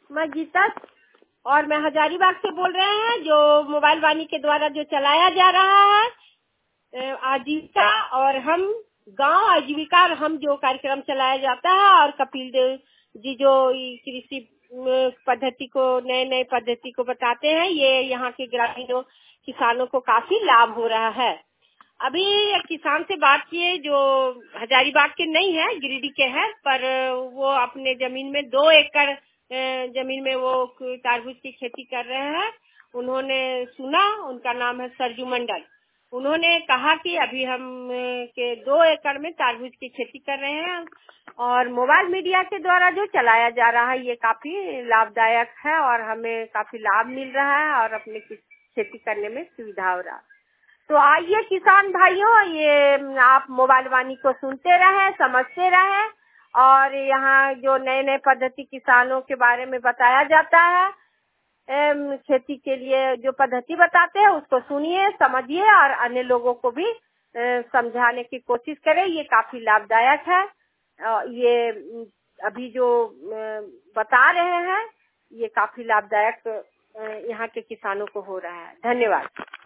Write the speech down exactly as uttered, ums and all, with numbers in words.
मैं गीता और मैं हजारीबाग से बोल रहे हैं, जो मोबाइल वाणी के द्वारा जो चलाया जा रहा है आजीविका और हम गांव आजीविका और हम जो कार्यक्रम चलाया जाता है, और कपिल देव जी जो कृषि पद्धति को नए नए पद्धति को बताते हैं, ये यहाँ के ग्रामीणों किसानों को काफी लाभ हो रहा है। अभी एक किसान से बात किए जो हजारीबाग के नहीं है, गिरिडीह के हैं, पर वो अपने जमीन में दो एकड़ जमीन में वो तरबूज की खेती कर रहे हैं। उन्होंने सुना, उनका नाम है सरजू मंडल। उन्होंने कहा कि अभी हम के दो एकड़ में तरबूज की खेती कर रहे हैं और मोबाइल मीडिया के द्वारा जो चलाया जा रहा है ये काफी लाभदायक है और हमें काफी लाभ मिल रहा है और अपने खेती करने में सुविधा हो रहा है। तो आइए किसान भाइयों, ये आप मोबाइल वाणी को सुनते रहे, समझते रहे, और यहाँ जो नए नए पद्धति किसानों के बारे में बताया जाता है, खेती के लिए जो पद्धति बताते हैं उसको सुनिए, समझिए और अन्य लोगों को भी समझाने की कोशिश करें। ये काफी लाभदायक है। ये अभी जो बता रहे हैं ये काफी लाभदायक यहाँ के किसानों को हो रहा है। धन्यवाद।